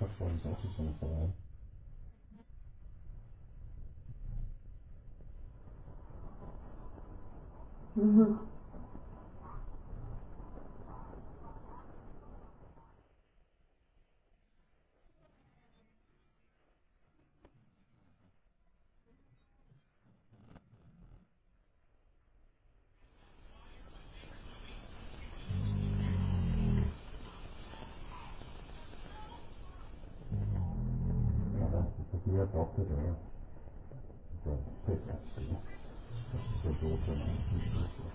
Plattform ist auch nicht so eine Verein. Mhm. Ja, das ist ja adopted, oder? So, Pickups, ja. Das ist ja Dote, ne? Das ist Dote.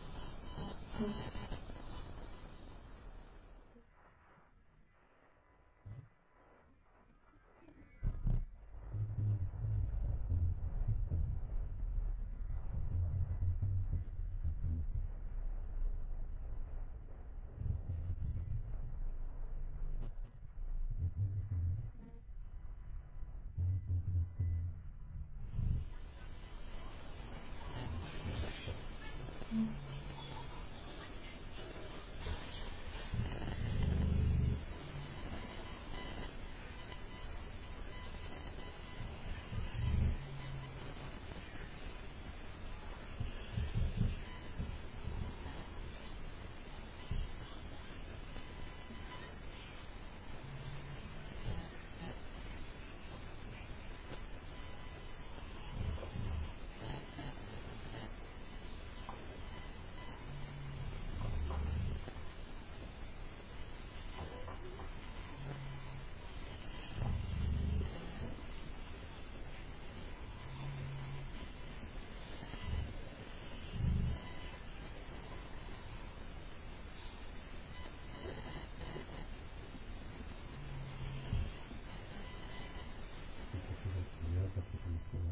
Ja, das ist nicht so.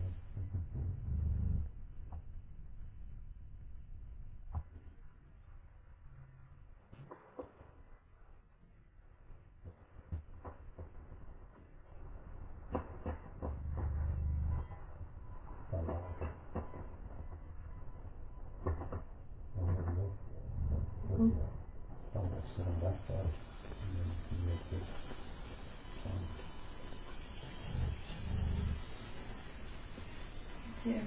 Ballade. Standardstellen Wasser. Ja.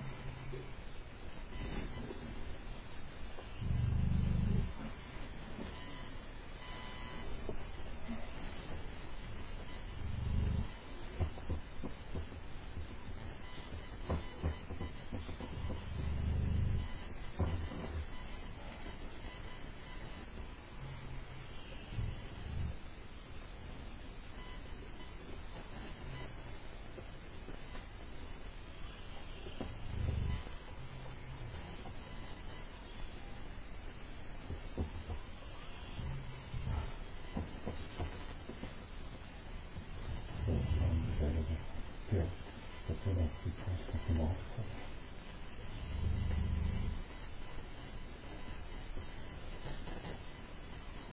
Ja, das ist ja, das ist ja, das ist ja,